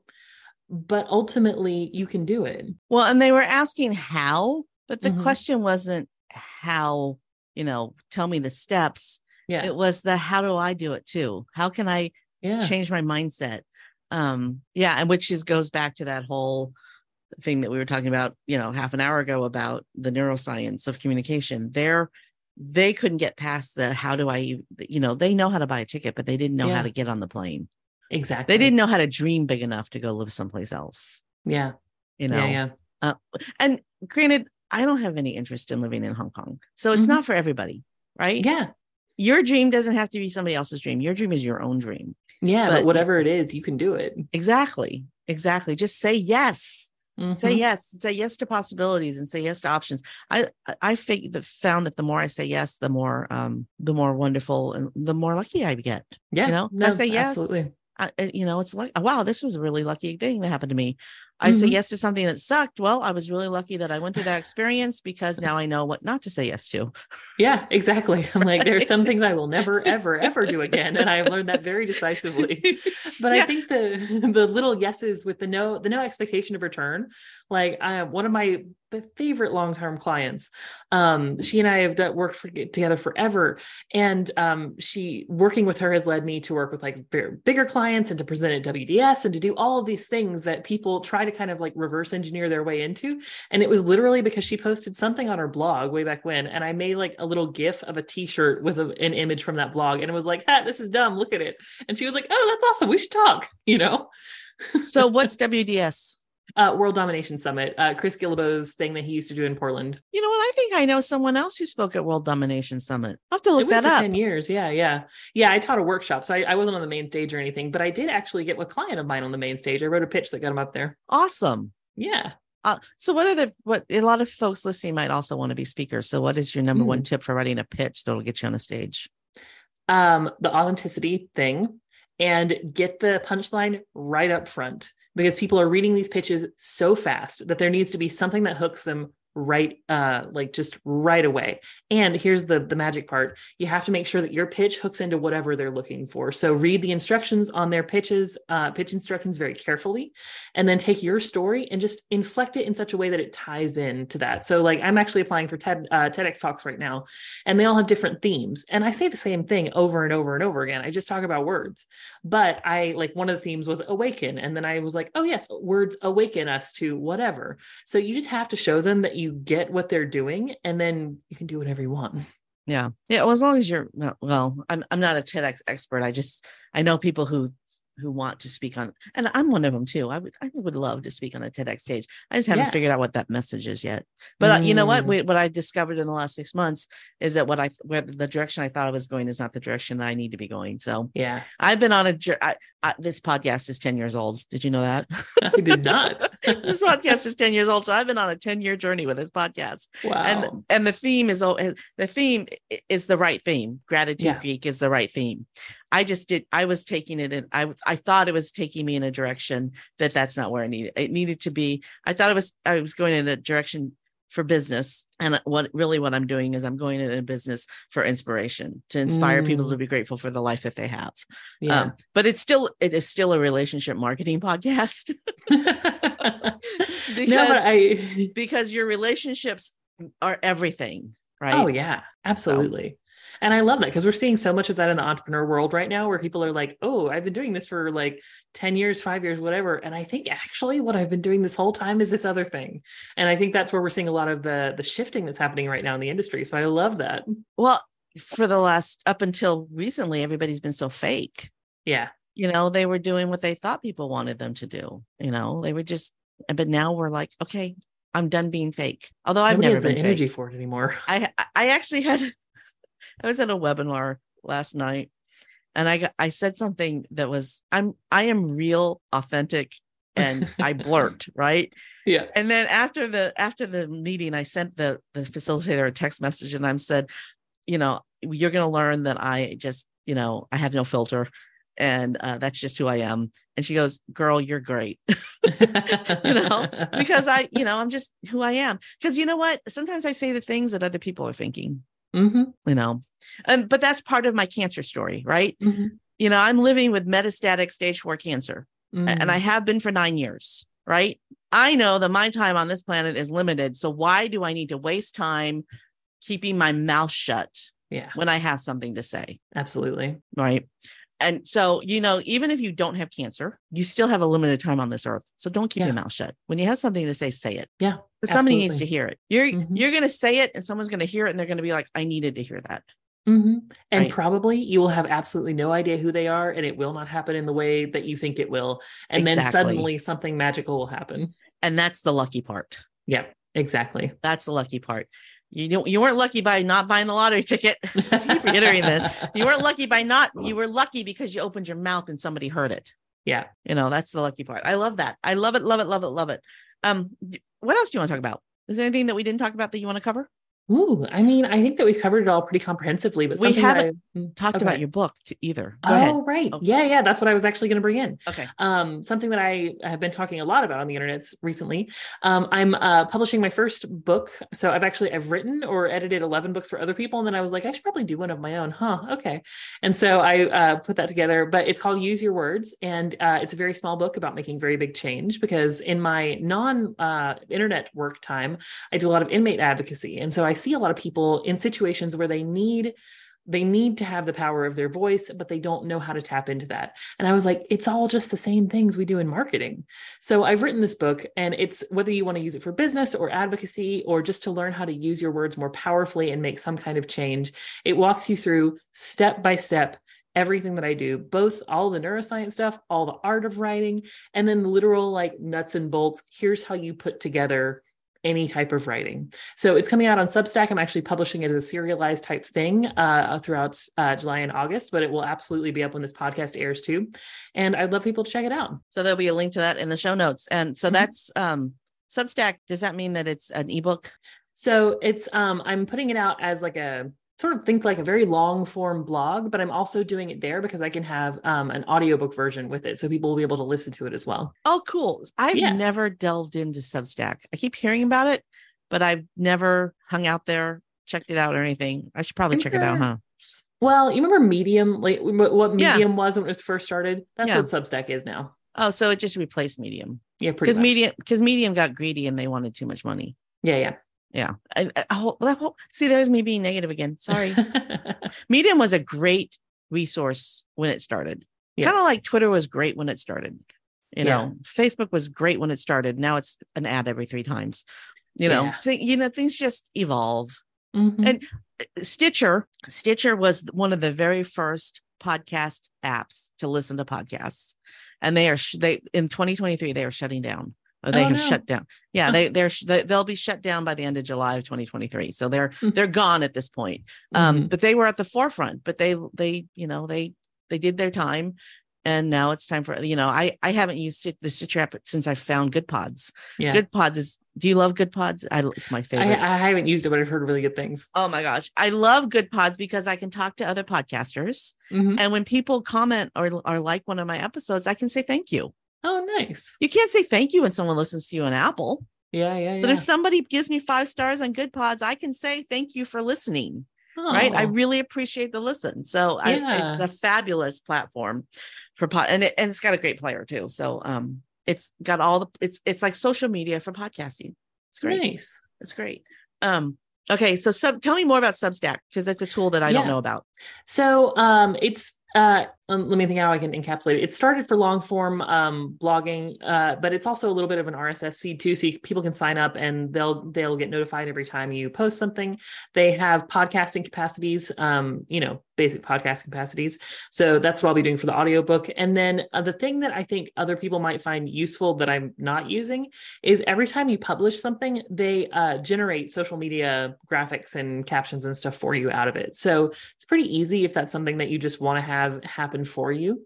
but ultimately you can do it. Well, and they were asking how, but the Mhm. question wasn't how, you know, tell me the steps. Yeah. It was the, how do I do it too? How can I Yeah. change my mindset? Um, yeah. And which is goes back to that whole thing that we were talking about, you know, half an hour ago about the neuroscience of communication. They're, they couldn't get past the, how do I, you know, they know how to buy a ticket, but they didn't know Yeah. how to get on the plane. Exactly. They didn't know how to dream big enough to go live someplace else. Yeah. You know, Yeah. Yeah. Uh, and granted, I don't have any interest in living in Hong Kong. So it's Mhm. not for everybody, right? Yeah. Your dream doesn't have to be somebody else's dream. Your dream is your own dream. Yeah. But, But whatever it is, you can do it. exactly. Exactly. Just say yes. Mhm. Say yes. Say yes to possibilities and say yes to options. I I fig- that found that the more I say yes, the more um the more wonderful and the more lucky I get. Yeah. You know, No, I say yes. absolutely. I, you know, it's like, wow, this was a really lucky thing that happened to me. I Mhm. say yes to something that sucked. Well, I was really lucky that I went through that experience, because now I know what not to say yes to. Yeah, exactly. I'm like, there's some things I will never, ever, ever do again. And I've learned that very decisively. But I Yeah. think the the little yeses with the no, the no expectation of return, like I one of my favorite long-term clients, um, she and I have done, worked for, together forever. And um, she working with her has led me to work with like very bigger clients and to present at W D S and to do all of these things that people try to kind of like reverse engineer their way into. And it was literally because she posted something on her blog way back when, and I made like a little GIF of a t-shirt with a, an image from that blog, and it was like, ah, this is dumb, look at it. And she was like, oh, that's awesome, we should talk, you know. So what's W D S? Uh, World Domination Summit, uh, Chris Guillebeau's thing that he used to do in Portland. You know what? I think I know someone else who spoke at World Domination Summit. I'll have to It look went that for up. ten years. Yeah. Yeah. Yeah. I taught a workshop. So I, I wasn't on the main stage or anything, but I did actually get with a client of mine on the main stage. I wrote a pitch that got him up there. Awesome. Yeah. Uh, so what are the, what a lot of folks listening might also want to be speakers. So what is your number mm. one tip for writing a pitch that'll get you on a stage? Um, the authenticity thing, and get the punchline right up front, because people are reading these pitches so fast that there needs to be something that hooks them right, uh, like just right away. And here's the, the magic part. You have to make sure that your pitch hooks into whatever they're looking for. So read the instructions on their pitches, uh, pitch instructions very carefully, and then take your story and just inflect it in such a way that it ties in to that. So like, I'm actually applying for TED, uh, TEDx Talks right now, and they all have different themes. And I say the same thing over and over and over again. I just talk about words, but I like, one of the themes was awaken. And then I was like, oh yes, words awaken us to whatever. So you just have to show them that you you get what they're doing, and then you can do whatever you want. Yeah. Yeah. Well, as long as you're, well, I'm, I'm not a TEDx expert. I just, I know people who, who want to speak on, and I'm one of them too. I would, I would love to speak on a TEDx stage. I just haven't yeah. figured out what that message is yet. But mm. uh, you know what, we, what I discovered in the last six months is that what I, where the direction I thought I was going is not the direction that I need to be going. So yeah, I've been on a, I, I, this podcast is ten years old. Did you know that? I did not. This podcast is ten years old. So I've been on a ten year journey with this podcast. Wow. And, and the theme is, the theme is the right theme. Gratitude yeah. Geek is the right theme. I just did, I was taking it in, I I thought it was taking me in a direction that that's not where I needed. It needed to be, I thought it was, I was going in a direction for business. And what really what I'm doing is I'm going in a business for inspiration, to inspire mm. people to be grateful for the life that they have. Yeah. Um, but it's still, it is still a relationship marketing podcast. because, no, I... because your relationships are everything, right? Oh yeah, absolutely. So. And I love that, because we're seeing so much of that in the entrepreneur world right now, where people are like, oh, I've been doing this for like ten years, five years, whatever. And I think actually what I've been doing this whole time is this other thing. And I think that's where we're seeing a lot of the, the shifting that's happening right now in the industry. So I love that. Well, for the last, up until recently, everybody's been so fake. Yeah. You know, they were doing what they thought people wanted them to do. You know, they were just, but now we're like, okay, I'm done being fake. Although I've Nobody never has been the energy fake. for it anymore. I I actually had, I was at a webinar last night, and I got, I said something that was, I'm, I am real, authentic, and I blurt, right? Yeah. And then after the after the meeting, I sent the the facilitator a text message, and I said, you know, you're going to learn that I just, you know, I have no filter, and uh, that's just who I am. And she goes, "Girl, you're great," you know, because I, you know, I'm just who I am. Because you know what? Sometimes I say the things that other people are thinking, mm-hmm. you know, and but that's part of my cancer story, right? Mm-hmm. You know, I'm living with metastatic stage four cancer, mm-hmm. and I have been for nine years, right? I know that my time on this planet is limited. So why do I need to waste time keeping my mouth shut yeah. when I have something to say? Absolutely. Right. And so, you know, even if you don't have cancer, you still have a limited time on this earth. So don't keep yeah. your mouth shut. When you have something to say, say it. Yeah. Somebody needs to hear it. You're, mm-hmm. you're going to say it and someone's going to hear it and they're going to be like, I needed to hear that. Mm-hmm. And right? probably you will have absolutely no idea who they are, and it will not happen in the way that you think it will. And exactly. then suddenly something magical will happen. And that's the lucky part. Yeah, exactly. That's the lucky part. You don't, you weren't lucky by not buying the lottery ticket. I keep reiterating this. You weren't lucky by not, you were lucky because you opened your mouth and somebody heard it. Yeah. You know, that's the lucky part. I love that. I love it. Love it. Love it. Love it. Um, what else do you want to talk about? Is there anything that we didn't talk about that you want to cover? Ooh, I mean, I think that we've covered it all pretty comprehensively, but we haven't I, talked okay. about your book either. Go oh, ahead. right. Okay. Yeah. Yeah. That's what I was actually going to bring in. Okay. Um, something that I have been talking a lot about on the internet recently. Um, I'm uh, publishing my first book. So I've actually, I've written or edited eleven books for other people. And then I was like, I should probably do one of my own. Huh. Okay. And so I uh, put that together, but it's called Use Your Words. And uh, it's a very small book about making very big change, because in my non uh, internet work time, I do a lot of inmate advocacy. And so I see a lot of people in situations where they need they need to have the power of their voice, but they don't know how to tap into that. And I was like, it's all just the same things we do in marketing. So I've written this book, and it's whether you want to use it for business or advocacy, or just to learn how to use your words more powerfully and make some kind of change. It walks you through step by step everything that I do, both all the neuroscience stuff, all the art of writing, and then the literal like nuts and bolts. Here's how you put together any type of writing. So it's coming out on Substack. I'm actually publishing it as a serialized type thing uh, throughout uh, July and August, but it will absolutely be up when this podcast airs too. And I'd love people to check it out. So there'll be a link to that in the show notes. And so mm-hmm. that's um, Substack. Does that mean that it's an ebook? So it's, um, I'm putting it out as like a, sort of think like a very long form blog, but I'm also doing it there because I can have um, an audiobook version with it. So people will be able to listen to it as well. Oh, cool. I've yeah. never delved into Substack. I keep hearing about it, but I've never hung out there, checked it out or anything. I should probably check it out, huh? Well, you remember Medium, like what Medium yeah. was when it was first started? That's yeah. what Substack is now. Oh, so it just replaced Medium. Yeah, pretty much. Medium, because Medium got greedy and they wanted too much money. Yeah, yeah. Yeah. I, I, I, see, there's me being negative again. Sorry. Medium was a great resource when it started. Yeah. Kind of like Twitter was great when it started. You know, yeah. Facebook was great when it started. Now it's an ad every three times. You know, yeah. so, you know, things just evolve. Mm-hmm. And Stitcher, Stitcher was one of the very first podcast apps to listen to podcasts. And they are, they in twenty twenty-three, they are shutting down. Or they oh, have no. shut down. Yeah, they they're they, they'll be shut down by the end of July of twenty twenty-three. So they're mm-hmm. they're gone at this point. Um, mm-hmm. But they were at the forefront. But they they you know they they did their time, and now it's time for you know I I haven't used the Stitcher app since I found Good Pods. Yeah, Good Pods is. Do you love Good Pods? I, it's my favorite. I, I haven't used it, but I've heard really good things. Oh my gosh, I love Good Pods because I can talk to other podcasters, mm-hmm. and when people comment or or like one of my episodes, I can say thank you. Oh, nice. You can't say thank you when someone listens to you on Apple. Yeah, yeah, yeah. But if somebody gives me five stars on Good Pods, I can say thank you for listening. Oh. Right. I really appreciate the listen. So yeah. I, it's a fabulous platform for pod, and, it, and it's got a great player too. So um, it's got all the it's it's like social media for podcasting. It's great. Nice. It's great. Um, okay. So sub, tell me more about Substack, because that's a tool that I yeah. don't know about. So um, it's Uh, um, let me think how I can encapsulate it. It started for long form um, blogging, uh, but it's also a little bit of an R S S feed too. So you, people can sign up and they'll, they'll get notified every time you post something. They have podcasting capacities, um, you know, basic podcast capacities. So that's what I'll be doing for the audiobook. And then uh, the thing that I think other people might find useful that I'm not using is every time you publish something, they uh, generate social media graphics and captions and stuff for you out of it. So it's pretty easy if that's something that you just want to have happen for you.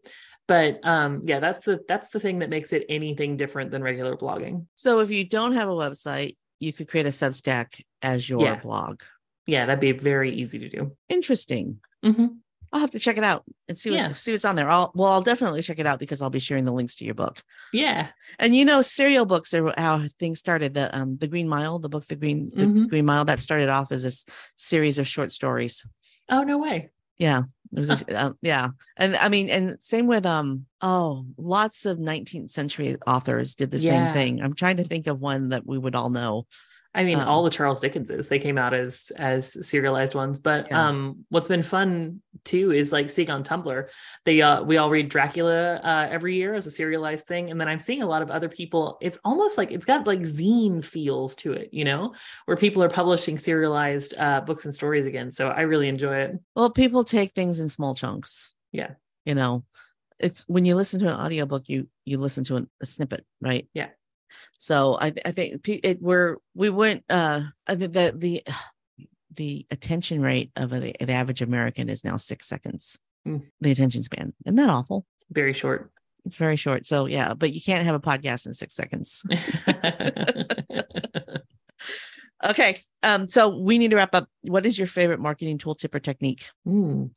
But um, yeah, that's the that's the thing that makes it anything different than regular blogging. So if you don't have a website, you could create a Substack as your Yeah. blog. Yeah, that'd be very easy to do. Interesting. Mm-hmm. I'll have to check it out and see what Yeah. see what's on there. I'll well, I'll definitely check it out because I'll be sharing the links to your book. Yeah. And you know, serial books are how things started. The um the Green Mile, the book The Green the Mm-hmm. Green Mile, that started off as this series of short stories. Oh, no way. Yeah. It was a, uh, yeah. And I mean, and same with um oh, lots of nineteenth century authors did the Yeah. same thing. I'm trying to think of one that we would all know. I mean, Um, all the Charles Dickenses, they came out as as serialized ones. But Yeah. um, what's been fun too is like seeing on Tumblr, they uh, we all read Dracula uh, every year as a serialized thing, and then I'm seeing a lot of other people. It's almost like it's got like zine feels to it, you know, where people are publishing serialized uh, books and stories again. So I really enjoy it. Well, people take things in small chunks. Yeah. You know, it's when you listen to an audiobook, you you listen to an, a snippet, right? Yeah. So I I think pe- it we're we went uh I think that the the attention rate of a, the average American is now six seconds. Mm. The attention span. Isn't that awful? It's very short. It's very short. So yeah, but you can't have a podcast in six seconds. Okay. Um, so we need to wrap up. What is your favorite marketing tool, tip, or technique? Mm.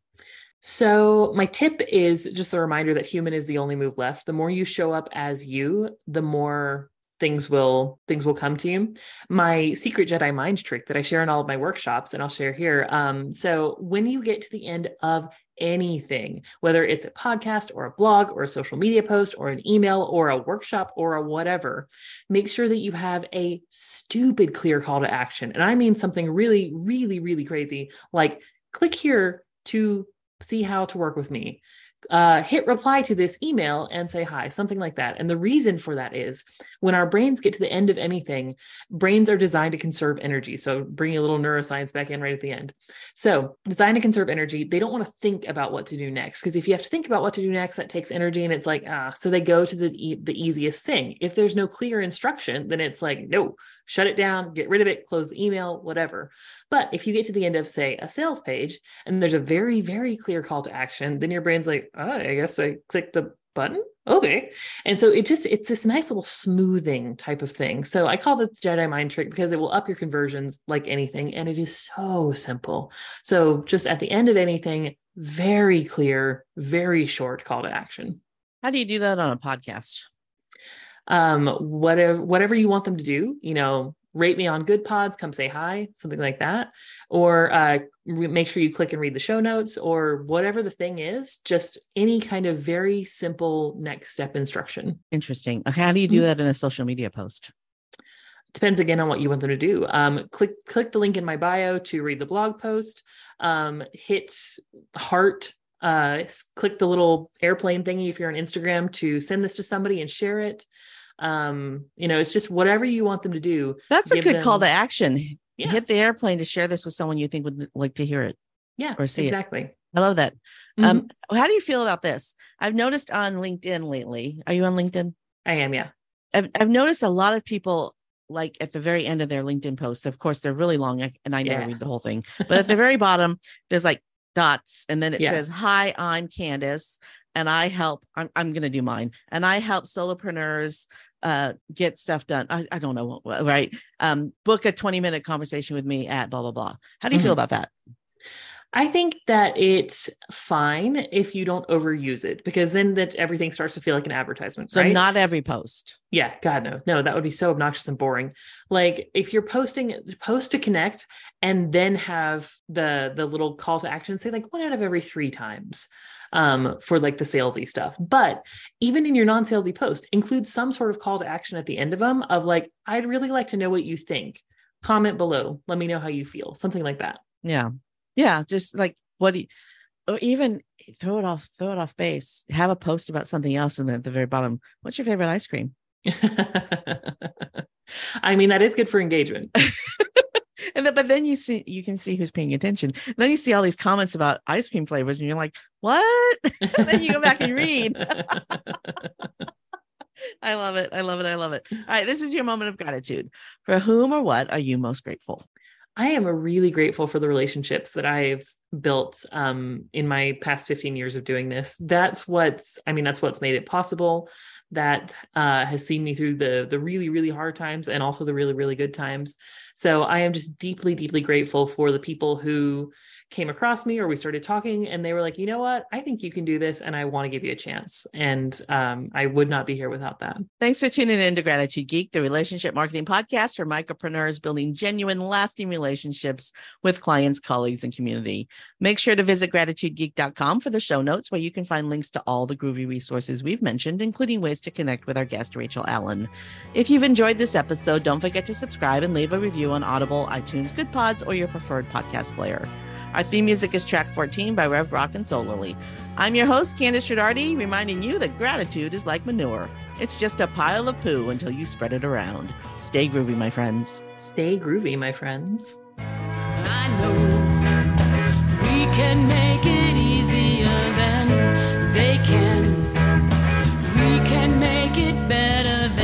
So my tip is just a reminder that human is the only move left. The more you show up as you, the more things will things will come to you. My secret Jedi mind trick that I share in all of my workshops, and I'll share here. Um, so when you get to the end of anything, whether it's a podcast or a blog or a social media post or an email or a workshop or a whatever, make sure that you have a stupid clear call to action. And I mean something really, really, really crazy, like click here to see how to work with me. Uh, hit reply to this email and say hi, something like that. And the reason for that is when our brains get to the end of anything, brains are designed to conserve energy. So bringing a little neuroscience back in right at the end. So designed to conserve energy. They don't want to think about what to do next, because if you have to think about what to do next, that takes energy, and it's like, ah, so they go to the, e- the easiest thing. If there's no clear instruction, then it's like, no, shut it down, get rid of it, close the email, whatever. But if you get to the end of, say, a sales page, and there's a very, very clear call to action, then your brain's like, oh, I guess I click the button. Okay. And so it just, it's this nice little smoothing type of thing. So I call this Jedi mind trick because it will up your conversions like anything. And it is so simple. So just at the end of anything, very clear, very short call to action. How do you do that on a podcast? Um, whatever, whatever you want them to do, you know, rate me on Good Pods, come say hi, something like that. Or uh, re- make sure you click and read the show notes, or whatever the thing is, just any kind of very simple next step instruction. Interesting. Okay, how do you do that in a social media post? Depends again on what you want them to do. Um, click, click the link in my bio to read the blog post, um, hit heart, uh, click the little airplane thingy if you're on Instagram to send this to somebody and share it. Um, you know, it's just whatever you want them to do. That's a good them, call to action. Yeah. Hit the airplane to share this with someone you think would like to hear it. Yeah, or see exactly. it. I love that. Mm-hmm. Um, how do you feel about this? I've noticed on LinkedIn lately. Are you on LinkedIn? I am. Yeah. I've, I've noticed a lot of people, like at the very end of their LinkedIn posts, of course, they're really long and I never Yeah. read the whole thing, but at the very bottom, there's like dots. And then it Yeah. says, hi, I'm Candace. And I help, I'm, I'm going to do mine. And I help solopreneurs uh, get stuff done. I, I don't know. Right. Um, book a twenty minute conversation with me at blah, blah, blah. How do you mm-hmm. feel about that? I think that it's fine if you don't overuse it, because then that everything starts to feel like an advertisement. So right? not every post. Yeah. God, no, no, that would be so obnoxious and boring. Like if you're posting, post to connect and then have the, the little call to action, say like one out of every three times um, for like the salesy stuff. But even in your non-salesy post, include some sort of call to action at the end of them of like, I'd really like to know what you think. Comment below. Let me know how you feel. Something like that. Yeah. Yeah, just like what do you, or even throw it off, throw it off base. Have a post about something else, and then at the very bottom, what's your favorite ice cream? I mean, that is good for engagement. And then, but then you see, you can see who's paying attention. And then you see all these comments about ice cream flavors, and you're like, what? And then you go back and read. I love it. I love it. I love it. All right, this is your moment of gratitude. For whom or what are you most grateful? I am really grateful for the relationships that I've built um, in my past fifteen years of doing this. That's what's, I mean, that's what's made it possible. That uh, has seen me through the the really, really hard times and also the really, really good times. So I am just deeply, deeply grateful for the people who came across me or we started talking and they were like, you know what, I think you can do this and I want to give you a chance. And um, I would not be here without that. Thanks for tuning in to Gratitude Geek, the relationship marketing podcast for micropreneurs building genuine, lasting relationships with clients, colleagues, and community. Make sure to visit gratitude geek dot com for the show notes where you can find links to all the groovy resources we've mentioned, including ways to connect with our guest, Rachel Allen. If you've enjoyed this episode, don't forget to subscribe and leave a review on Audible, iTunes, Good Pods, or your preferred podcast player. Our theme music is track fourteen by Rev Rock and Soul Lily. I'm your host, Candace Ridardi, reminding you that gratitude is like manure. It's just a pile of poo until you spread it around. Stay groovy, my friends. Stay groovy, my friends. I know we can make it easier than they can. We can make it better than